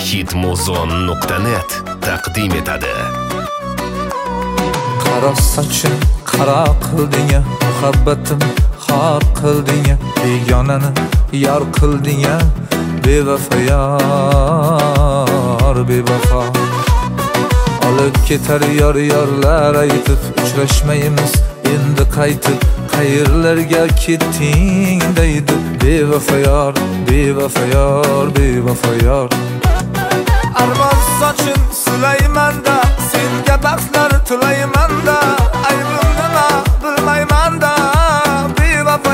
hitmuzon.net taqdim etadi. Qaro sochim qaro qilding-a, muhabbatim xor qilding-a, begonani yor qilding-a, bevafo yor, bevafo. Olib ketar yor-yorlar aytib, uchrashmaymiz endi qaytib, qayerlarga ketding deydi, bevafo yor, bevafo yor, bevafo yor. Armon sochim Sulaymanda, senga baxtlar tilaymanda, aybim nima bilmaymanda, bevafo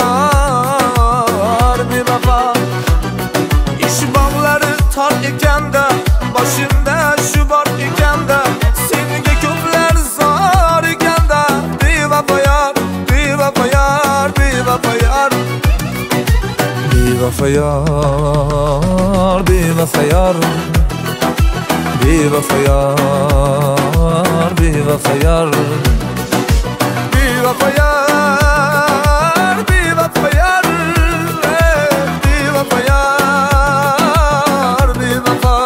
yor, bevafo. Ish bog'lari tor ekanda, boshimda shu bor ekanda, senga ko'plar zor ekanda, bevafo yor, bevafo yor, bevafo yor. Bevafo yor, bevafo yor, bevafo yor, bevafo yor, bevafo yor, bevafo yor, bevafo yor, bevafo.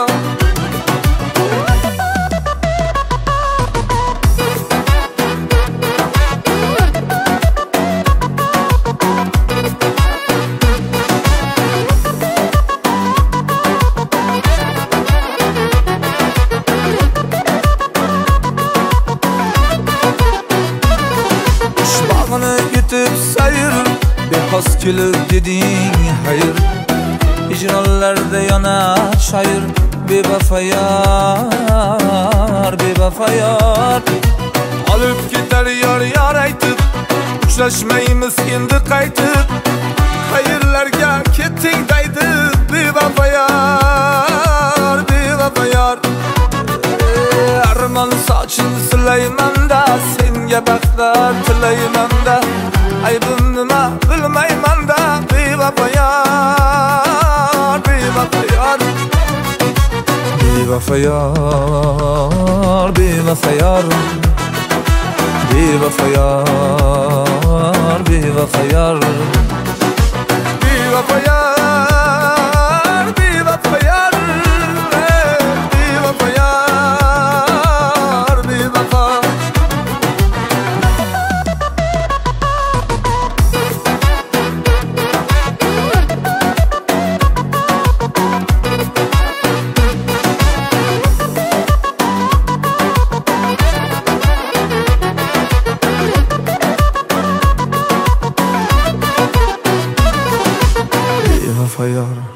Yetib sayr, bexos kelib deding hayır, hicronlarda yonar shoir, bevafo yor, bevafo yor. Olib ketar yor-yor aytib, uchrashmaymiz endi qaytib, qayerlarga ketding deydi, bevafo yor, bevafo yor. Armon soching Sulaymanda, senga baxtlar tilaymanda, aybim nima bilmaymanda, bevafo yor, bevafo yor, bevafo yor, bevafo yor, bevafo yor, bevafo yor, bevafo yor, bevafo yor, bevafo yor. Bevafo yor.